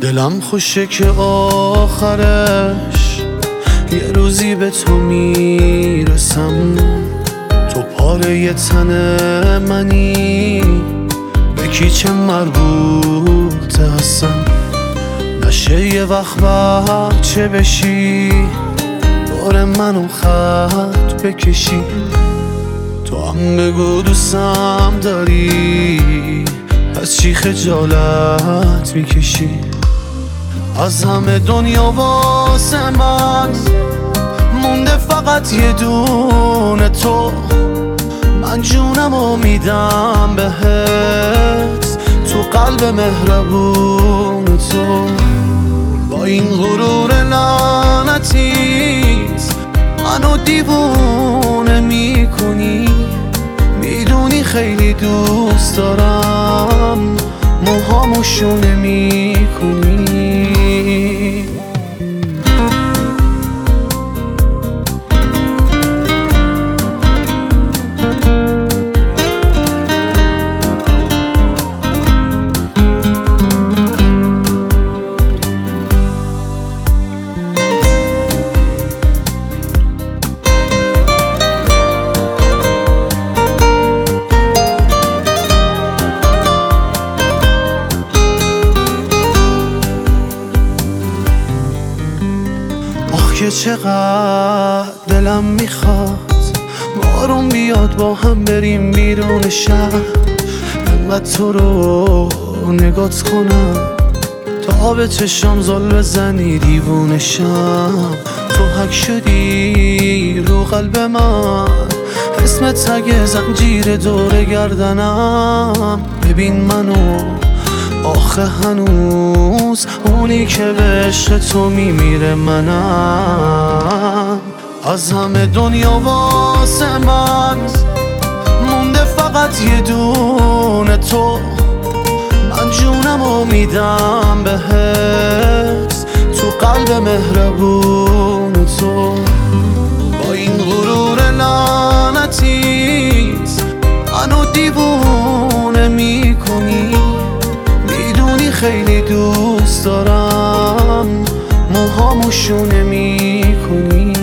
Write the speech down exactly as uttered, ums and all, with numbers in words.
دلم خوشه که آخرش یه روزی به تو میرسم. تو پاره تن منی، به کی چه مربوطه هستم. نشه یه وقت بچه بشی، دور منو خط بکشی. تو هم بگو دوستم داری، از چی خجالت میکشی؟ از همه دنیا واسه من مونده فقط یه دونه تو. من جونمو میدم بهت، تو قلب مهربون تو. با این غرور لعنتیت منو دیوونه میکنی. میدونی خیلی دوست دارم، موهامو شونه میکنی. که چقدر دلم میخواد بارون بیاد با هم بریم بیرون شهر. انقدر تو رو نگات کنم تا به چشم زل بزنی دیوونشم. تو حک شدی رو قلب من، اسمت تگ زنجیر دور گردنم. ببین منو آخه هنوز اونی که به عشق تو میمیره منم. از همه دنیا واسه من مونده فقط یه دونه تو. من جونمو میدم بهت، تو قلب مهربون تو. با این غرور لعنتیت منو دیوونه میکنی. خیلی دوست دارم، موهامو شونه میکنی.